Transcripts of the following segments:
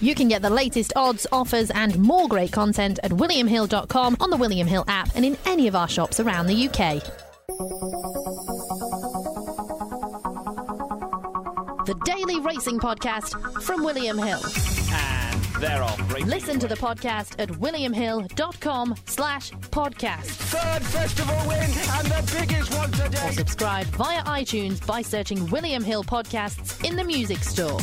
You can get the latest odds, offers and more great content at williamhill.com, on the William Hill app and in any of our shops around the UK. The Daily Racing Podcast from William Hill. And they're off. Listen to the podcast at williamhill.com/podcast. Third festival win and the biggest one today. Or subscribe via iTunes by searching William Hill Podcasts in the music store.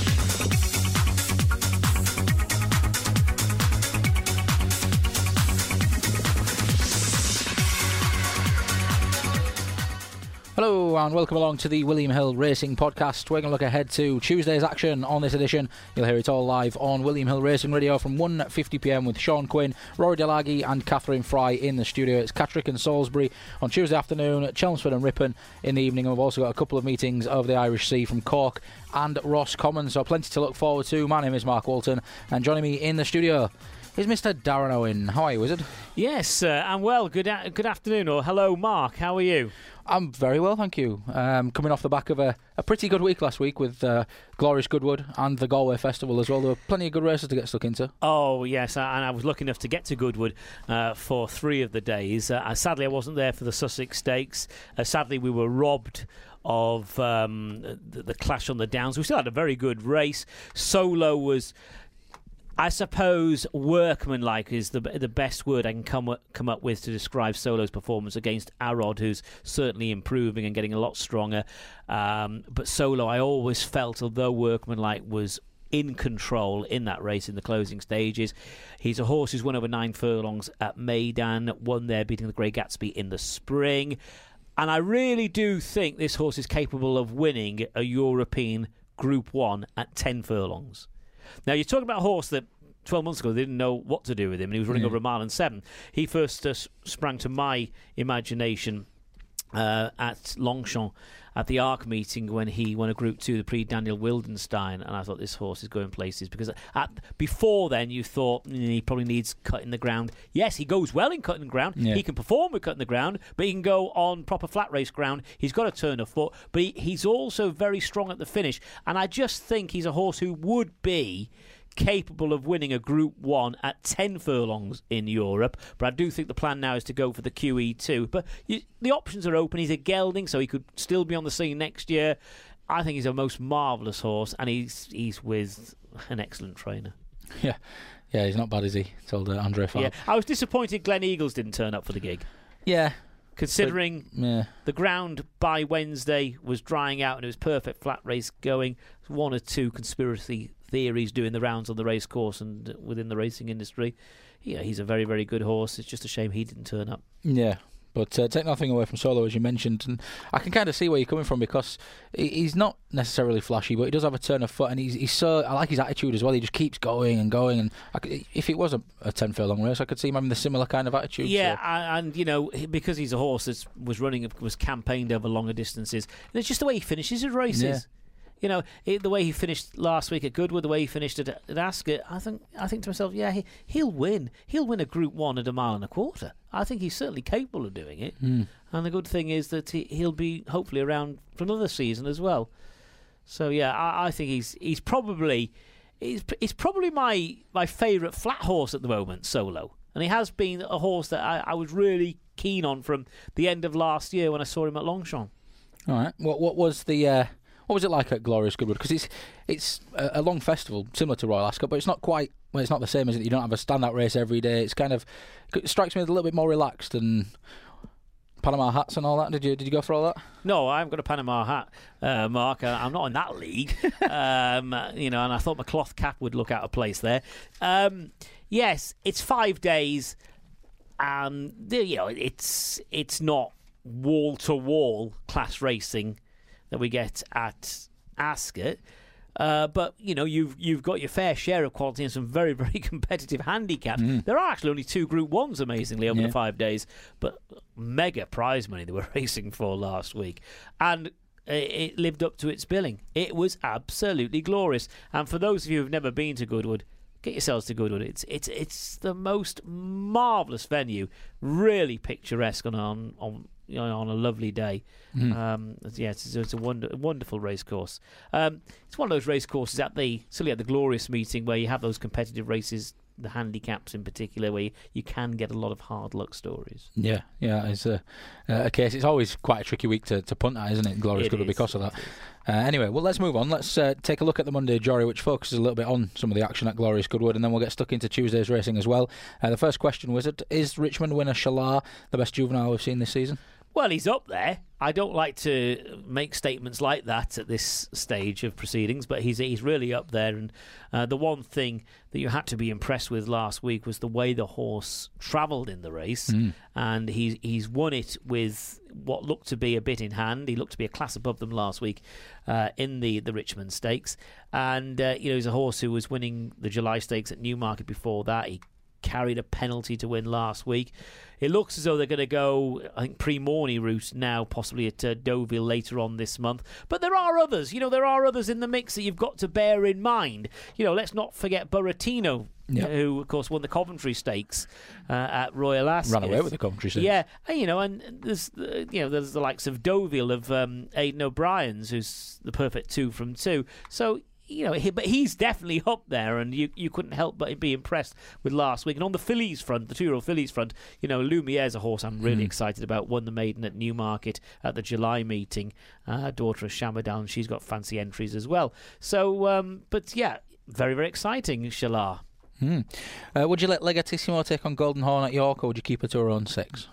Hello and welcome along to the William Hill Racing Podcast. We're going to look ahead to Tuesday's action on this edition. You'll hear it all live on William Hill Racing Radio from 1:50pm with Sean Quinn, Rory Delaghy and Catherine Fry in the studio. It's Catterick and Salisbury on Tuesday afternoon, Chelmsford and Ripon in the evening. And we've also got a couple of meetings over the Irish Sea from Cork and Roscommon, so plenty to look forward to. My name is Mark Walton and joining me in the studio is Mr. Darren Owen. How are you, Wizard? Yes, I'm well. Good afternoon, or hello, Mark. How are you? I'm very well, thank you. Coming off the back of a pretty good week last week with Glorious Goodwood and the Galway Festival as well. There were plenty of good races to get stuck into. Oh, yes, and I was lucky enough to get to Goodwood for 3 of the days. Sadly, I wasn't there for the Sussex Stakes. Sadly, we were robbed of the Clash on the Downs. We still had a very good race. Solo was, I suppose, workmanlike is the best word I can come up with to describe Solo's performance against Arod, who's certainly improving and getting a lot stronger. But Solo, I always felt, although workmanlike, was in control in that race in the closing stages. He's a horse who's won over 9 furlongs at Maidan, won there beating the Grey Gatsby in the spring. And I really do think this horse is capable of winning a European Group 1 at 10 furlongs. Now, you're talking about a horse that 12 months ago they didn't know what to do with him, and he was running over 1 mile and 7. He first sprang to my imagination at Longchamp at the ARC meeting when he won a Group 2, the Prix Daniel Wildenstein, and I thought this horse is going places, because before then you thought he probably needs cutting the ground. Yes, he goes well in cutting the ground. Yeah. He can perform with cutting the ground, but he can go on proper flat race ground. He's got a turn of foot, but he's also very strong at the finish, and I just think he's a horse who would be capable of winning a Group 1 at 10 furlongs in Europe. But I do think the plan now is to go for the QE2. But the options are open. He's a gelding, so he could still be on the scene next year. I think he's a most marvellous horse, and he's with an excellent trainer. Yeah, he's not bad, is he? Told Andre Farr. Yeah, I was disappointed Glen Eagles didn't turn up for the gig. Yeah. Considering the ground by Wednesday was drying out and it was perfect flat race going. 1 or 2 conspiracy theories doing the rounds on the race course and within the racing industry. Yeah, he's a very, very good horse. It's just a shame he didn't turn up. Yeah. But take nothing away from Solo, as you mentioned, and I can kind of see where you're coming from, because he's not necessarily flashy, but he does have a turn of foot, and he's so, I like his attitude as well. He just keeps going and going, and if it was a 10 furlong race, I could see him having the similar kind of attitude. Yeah, so. And you know, because he's a horse that was campaigned over longer distances, and it's just the way he finishes his races. Yeah. You know, the way he finished last week at Goodwood, the way he finished at Ascot, I think to myself, yeah, he'll win. He'll win a Group 1 at 1.25 miles. I think he's certainly capable of doing it. And the good thing is that he'll be hopefully around for another season as well. So yeah, I think he's probably my favourite flat horse at the moment, Solo. And he has been a horse that I was really keen on from the end of last year when I saw him at Longchamp. All right. What was it like at Glorious Goodwood? Because it's a long festival, similar to Royal Ascot, but it's not quite. Well, it's not the same, is it? You don't have a standout race every day. It strikes me as a little bit more relaxed than Panama hats and all that. Did you go for all that? No, I haven't got a Panama hat, Mark. I'm not in that league. And I thought my cloth cap would look out of place there. Yes, it's 5 days, and it's not wall to wall class racing that we get at Ascot. But you've got your fair share of quality and some very, very competitive handicaps. There are actually only 2 Group 1s, amazingly, over the 5 days, but mega prize money they were racing for last week, and it lived up to its billing. It was absolutely glorious. And for those of you who've never been to Goodwood, get yourselves to Goodwood. It's the most marvellous venue, really picturesque on on a lovely day. It's a wonderful race course. It's one of those race courses certainly at the Glorious meeting where you have those competitive races, the handicaps in particular, where you can get a lot of hard luck stories. Yeah, it's a case. It's always quite a tricky week to punt at, isn't it? Glorious Goodwood because of that. Anyway, well, let's move on. Let's take a look at the Monday Jory, which focuses a little bit on some of the action at Glorious Goodwood, and then we'll get stuck into Tuesday's racing as well. The first question, Wizard, is Richmond winner Shalar the best juvenile we've seen this season? Well, he's up there. I don't like to make statements like that at this stage of proceedings, but he's really up there. And the one thing that you had to be impressed with last week was the way the horse travelled in the race. And he's won it with what looked to be a bit in hand. He looked to be a class above them last week in the Richmond Stakes. And, he's a horse who was winning the July Stakes at Newmarket before that. He carried a penalty to win last week. It looks as though they're going to go, I think, pre-Morney route now, possibly at Deauville later on this month. But there are others. There are others in the mix that you've got to bear in mind. Let's not forget Buratino, who, of course, won the Coventry Stakes at Royal Ascot. Ran away with the Coventry Stakes. Yeah, and there's the likes of Deauville, of Aidan O'Brien's, who's the perfect 2 from 2. So, but he's definitely up there, and you couldn't help but be impressed with last week. And on the fillies front, the 2-year-old fillies front, Lumiere's a horse I'm really excited about. Won the maiden at Newmarket at the July meeting, daughter of Shamadal, and she's got fancy entries as well. So, very, very exciting, Shalar. Would you let Legatissimo take on Golden Horn at York, or would you keep her to her own 6?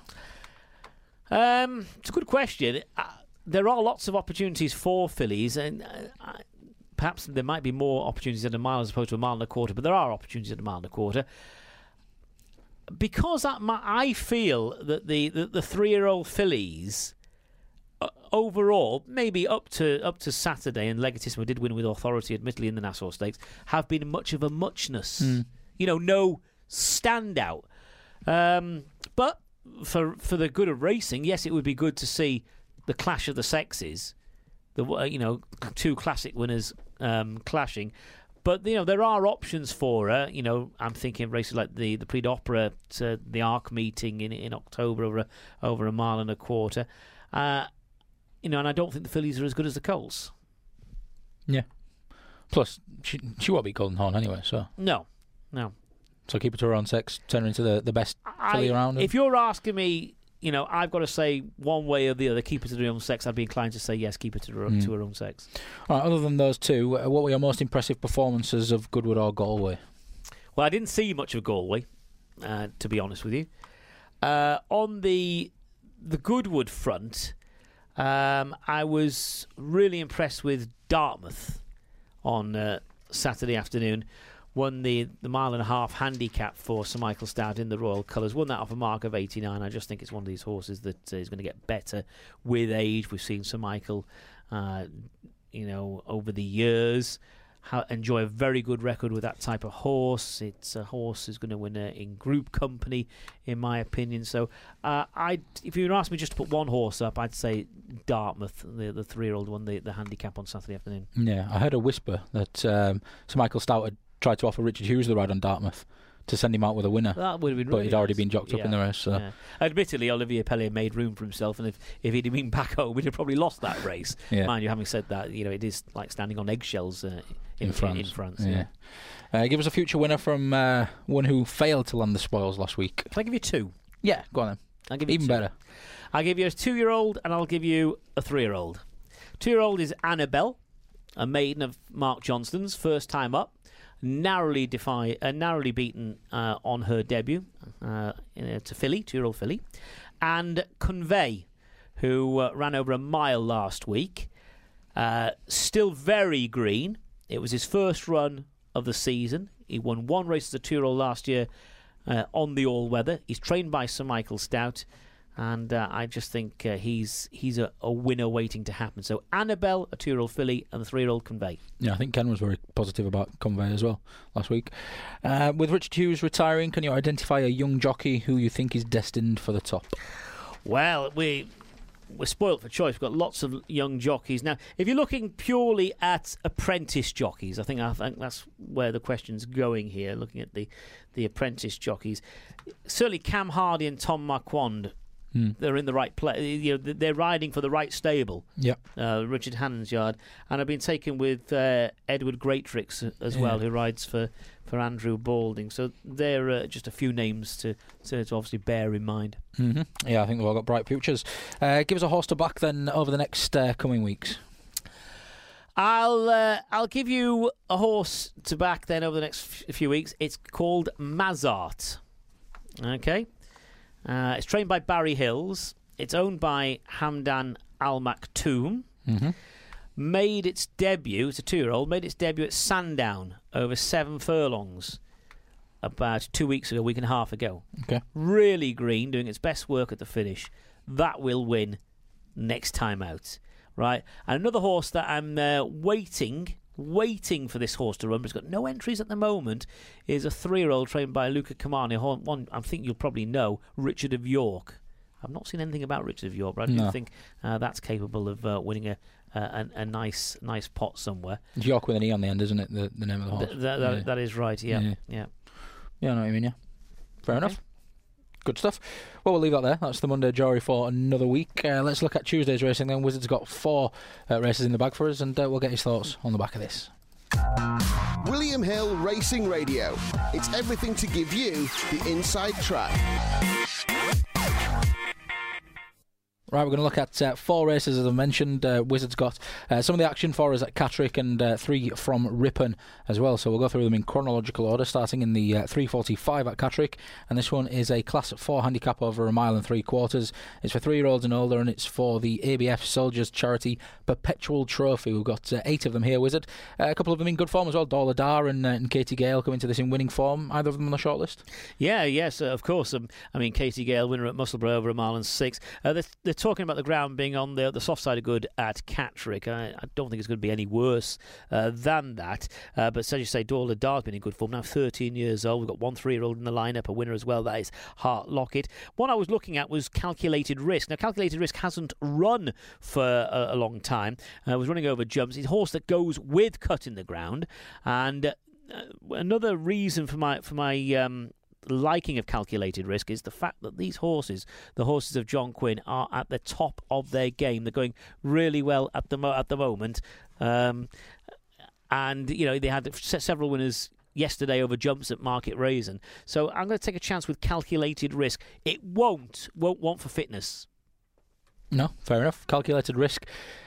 It's a good question. There are lots of opportunities for fillies, and perhaps there might be more opportunities at a mile as opposed to a mile and a quarter, but there are opportunities at a mile and a quarter. Because I feel that the 3-year-old fillies, overall, maybe up to Saturday, and Legatissimo did win with authority, admittedly, in the Nassau Stakes, have been much of a muchness. No standout. But for the good of racing, yes, it would be good to see the clash of the sexes. The 2 classic winners clashing, but there are options for her. I'm thinking of races like the Prix d'Opera at the Arc meeting in October over a mile and a quarter. And I don't think the fillies are as good as the colts. Yeah. Plus, she won't be Golden Horn anyway. So no. So keep her to her own 6, turn her into the best filly around. If you're asking me, I've got to say one way or the other, keep her to her own sex, I'd be inclined to say yes, keep her to her own sex. All right, other than those 2, what were your most impressive performances of Goodwood or Galway? Well, I didn't see much of Galway, to be honest with you. On the Goodwood front, I was really impressed with Dartmouth on Saturday afternoon. Won the mile and a half handicap for Sir Michael Stout in the Royal Colours. Won that off a mark of 89. I just think it's one of these horses that is going to get better with age. We've seen Sir Michael, over the years, enjoy a very good record with that type of horse. It's a horse who's going to win in group company, in my opinion. So, if you asked me just to put one horse up, I'd say Dartmouth, the 3-year-old won the handicap on Saturday afternoon. Yeah, I heard a whisper that Sir Michael Stout had tried to offer Richard Hughes the ride on Dartmouth to send him out with a winner. That would have been but really he'd already nice. been jocked up in the race. So. Yeah. Admittedly, Olivier Pellier made room for himself, and if he'd been back home, he'd have probably lost that race. Mind you, having said that, it is like standing on eggshells in France. Give us a future winner from one who failed to land the spoils last week. Can I give you 2? Yeah, go on then. I'll give you Even 2. better. I'll give you a 2-year-old, and I'll give you a 3-year-old. 2-year-old is Annabelle, a maiden of Mark Johnston's, first time up. Narrowly beaten on her debut to filly, 2-year-old filly. And Convey, who ran over a mile last week. Still very green. It was his first run of the season. He won 1 race as a 2-year-old last year on the all-weather. He's trained by Sir Michael Stout. And I just think he's a winner waiting to happen. So Annabelle, a 2-year-old filly, and the 3-year-old Convey. Yeah, I think Ken was very positive about Convey as well last week. With Richard Hughes retiring, can you identify a young jockey who you think is destined for the top? Well, we're spoilt for choice. We've got lots of young jockeys. Now, if you're looking purely at apprentice jockeys, I think that's where the question's going here, looking at the apprentice jockeys. Certainly Cam Hardy and Tom Marquand they're in the right place. They're riding for the right stable. Yeah. Richard Hannon's yard, and I've been taken with Edward Greatrix as well, who rides for Andrew Balding. So they're just a few names to obviously bear in mind. Mm-hmm. Yeah, I think they've all got bright futures. Give us a horse to back then over the next coming weeks. I'll give you a horse to back then over the next few weeks. It's called Mazart. Okay. It's trained by Barry Hills. It's owned by Hamdan Al Maktoum. Mm-hmm. Made its debut, it's a 2-year-old, made its debut at Sandown over 7 furlongs about 2 weeks ago, a week and a half ago. Okay. Really green, doing its best work at the finish. That will win next time out. Right? And another horse that I'm waiting for this horse to run, but it's got no entries at the moment, is a 3-year-old trained by Luca Kamani, one I think you'll probably know, Richard of York. I've not seen anything about Richard of York, but I do think that's capable of winning a nice pot somewhere. It's York with an E on the end, isn't it? The name of the horse. That is right. Yeah. Yeah, I know what you mean. Yeah, fair enough. Good stuff. Well, we'll leave that there. That's the Monday Jory for another week. Let's look at Tuesday's racing then. Wizard's got 4 races in the bag for us, and we'll get his thoughts on the back of this. William Hill Racing Radio. It's everything to give you the inside track. Right, we're going to look at 4 races, as I mentioned. Wizard's got some of the action for us at Catterick and 3 from Ripon as well. So we'll go through them in chronological order, starting in the 3:45 at Catterick. And this one is a Class 4 handicap over 1 mile and 3/4. It's for 3-year-olds and older, and it's for the ABF Soldiers Charity Perpetual Trophy. We've got 8 of them here, Wizard. A couple of them in good form as well. Dorla Dar and Katie Gale come into this in winning form. Either of them on the shortlist? Yes, of course. I mean, Katie Gale, winner at Musselburgh over 1 mile and 6. They're talking about the ground being on the soft side of good at Catterick. I don't think it's going to be any worse than that. But as you say, Dorla Dar's been in good form now, 13 years old. We've got 1 3-year-old in the lineup, a winner as well. That is Hart Lockett. One I was looking at was Calculated Risk. Now, Calculated Risk hasn't run for a long time. Was running over jumps. It's a horse that goes with cut in the ground. And another reason for my liking of Calculated Risk is the fact that these horses, the horses of John Quinn, are at the top of their game. They're going really well at the moment, and they had several winners yesterday over jumps at Market Raisin. So I'm going to take a chance with Calculated Risk. It won't want for fitness. No, fair enough. Calculated Risk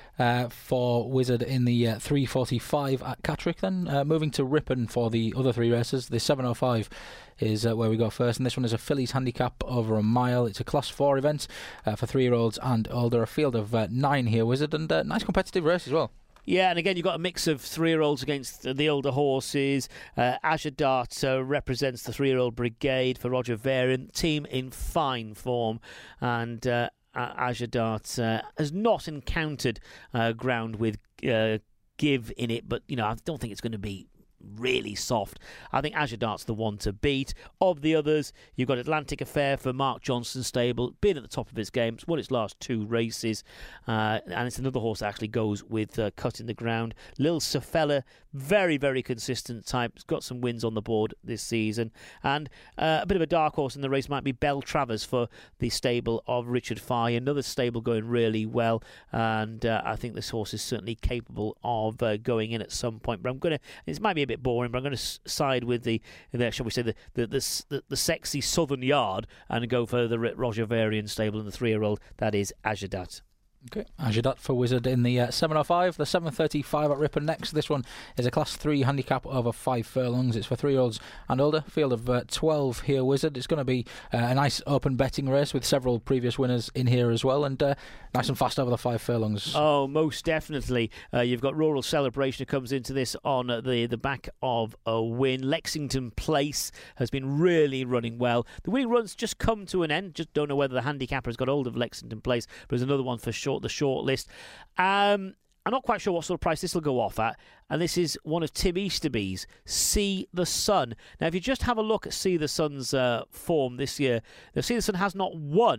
for Wizard in the 3:45 at Catterick. Then moving to Ripon for the other 3 races. The 7:05 is where we go first, and this one is a fillies handicap over 1 mile. It's a Class 4 event for 3-year-olds and older. A field of 9 here, Wizard, and nice competitive race as well. Yeah, and again, you've got a mix of 3-year-olds against the older horses. Azure Dart represents the 3-year-old brigade for Roger Varian. Team in fine form, and Azure Dart has not encountered ground with give in it, but I don't think it's going to be really soft. I think Azure Dart's the one to beat. Of the others, you've got Atlantic Affair for Mark Johnson's stable, been at the top of his game. It's won its last 2 races, and it's another horse that actually goes with cut in the ground. Lil Safella, very, very consistent type. It's got some wins on the board this season. And a bit of a dark horse in the race might be Belle Travers for the stable of Richard Fye. Another stable going really well, and I think this horse is certainly capable of going in at some point. But this might be a bit boring, but I'm going to side with the shall we say the sexy Southern Yard and go for the Roger Varian stable and the 3-year-old. That is Azure Dart. Okay, Azure Dart for Wizard in the 7:05. The 7:35 at Ripon next. This one is a Class 3 handicap over 5 furlongs. It's for 3-year-olds and older. Field of 12 here, Wizard. It's going to be a nice open betting race with several previous winners in here as well, and nice and fast over the 5 furlongs. Oh, most definitely. You've got Rural Celebration who comes into this on the back of a win. Lexington Place has been really running well. The winning run's just come to an end. Just don't know whether the handicapper has got hold of Lexington Place, but there's another one for the short list. I'm not quite sure what sort of price this will go off at, and this is one of Tim Easterby's, See the Sun. Now, if you just have a look at See the Sun's form this year, See the Sun has not won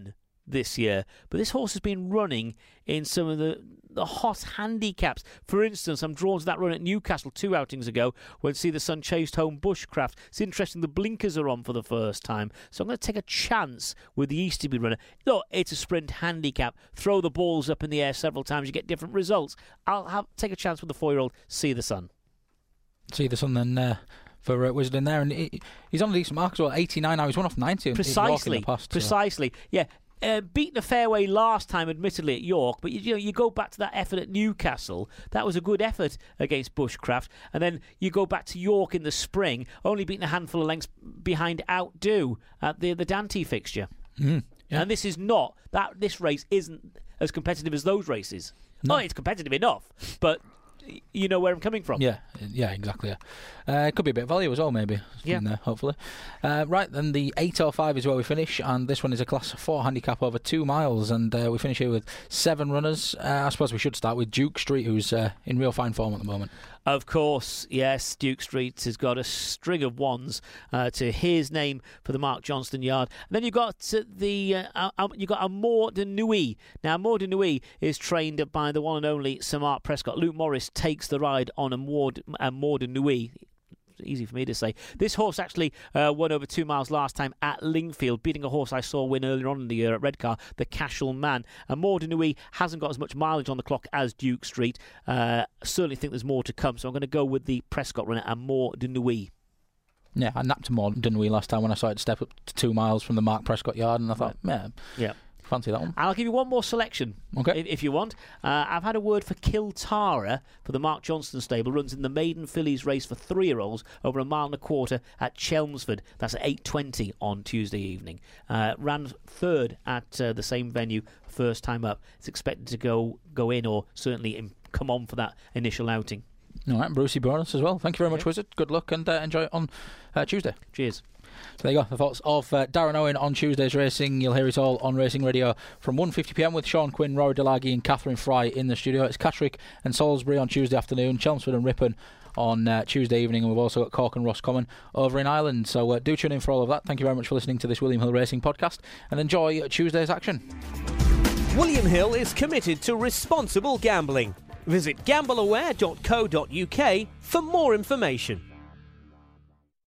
this year. But this horse has been running in some of the hot handicaps. For instance, I'm drawn to that run at Newcastle 2 outings ago when See the Sun chased home Bushcraft. It's interesting the blinkers are on for the first time. So I'm going to take a chance with the Easterby runner. Look, it's a sprint handicap. Throw the balls up in the air several times, you get different results. I'll take a chance with the 4-year-old See the Sun. See the Sun then for Wisden there. And he's on a decent mark as well. 89 now. He's won off 90 Precisely. in the past. Precisely. Yeah. Beaten a fairway last time, admittedly, at York, but you go back to that effort at Newcastle. That was a good effort against Bushcraft, and then you go back to York in the spring, only beaten a handful of lengths behind Outdo at the Dante fixture. Yeah. And this is not that. This race isn't as competitive as those races. No. Oh, it's competitive enough, but you know where I'm coming from. Yeah, exactly. Could be a bit of value as well, maybe. Yeah. In there, hopefully. Right, then the 8:05 is where we finish, and this one is a Class 4 handicap over 2 miles, and we finish here with 7 runners. I suppose we should start with Duke Street, who's in real fine form at the moment. Of course, yes, Duke Street has got a string of ones to his name for the Mark Johnston yard. And then you've got you've got Amour de Nuit. Now, Amour de Nuit is trained by the one and only Sir Mark Prescott. Luke Morris takes the ride on Amour de Nuit. Easy for me to say. This horse actually won over 2 miles last time at Lingfield, beating a horse I saw win earlier on in the year at Redcar, the Cashel Man. Amour de Nuit hasn't got as much mileage on the clock as Duke Street. Certainly think there's more to come, so I'm going to go with the Prescott runner, Amour de Nuit. Yeah, I napped Amour de Nuit last time when I saw it step up to 2 miles from the Mark Prescott yard, and I thought, yeah. Fancy that one. I'll give you one more selection, okay, if you want. I've had a word for Kiltara for the Mark Johnston stable. Runs in the maiden fillies race for 3-year-olds over 1.25 miles at Chelmsford. That's at 8:20 on Tuesday evening. Ran third at the same venue first time up. It's expected to go in, or certainly come on for that initial outing. All right, Brucey bonus as well. Thank you very much, Wizard. Good luck, and enjoy it on Tuesday. Cheers. So there you go, the thoughts of Darren Owen on Tuesday's racing. You'll hear it all on Racing Radio from 1:50pm with Sean Quinn, Rory Delaghi and Catherine Fry in the studio. It's Catterick and Salisbury on Tuesday afternoon, Chelmsford and Ripon on Tuesday evening, and we've also got Cork and Roscommon over in Ireland. So do tune in for all of that. Thank you very much for listening to this William Hill Racing podcast, and enjoy Tuesday's action. William Hill is committed to responsible gambling. Visit gambleaware.co.uk for more information.